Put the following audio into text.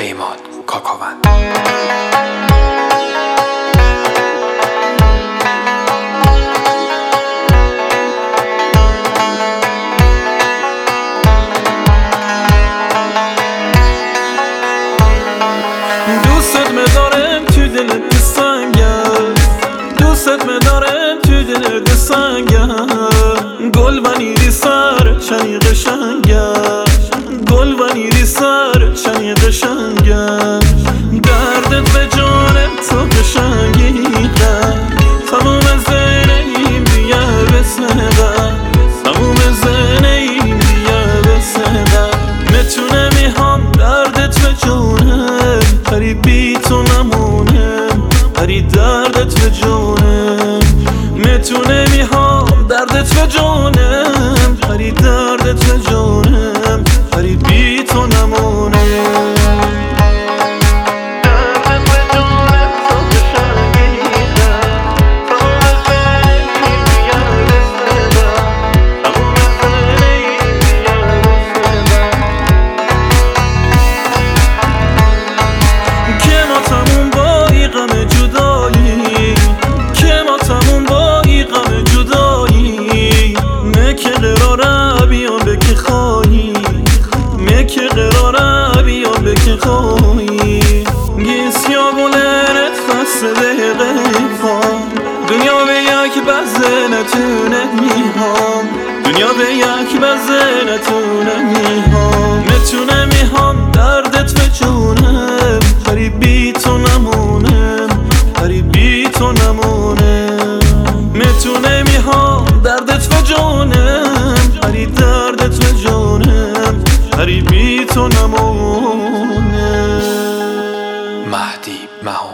پیمان کاکاوند. دوستت می‌دارم تو دلت سنگم، دوستت می‌دارم تو دلت سنگم. گل و نیری سر چنی قشنگم، گل و نیری سر چنی قشنگم. دردت به جانم تو قشنگیقم، تموم زنیم دیگه بسنقم، تموم زنیم دیگه بسنقم. میتونه میهم دردت به جانم، پری بی تو نمونم، پری دردت به جانم. میتونه میهم دردت به جانم، پری دردت به جانم، پری بی تو نمونم. که قراره بیام به که خواهی گیسیا بولنت فصل دقیقه فام. دنیا به یک بزه نتونه میهام، دنیا به یک بزه نتونه میهام. میتونه میهام دردت به جونم، پری بی تو نمونم، پری بی تو نمونم. میتونه میهام دردت به جونم، پری دردت به جونم، پری بی تو نمونه. مهدی مهان.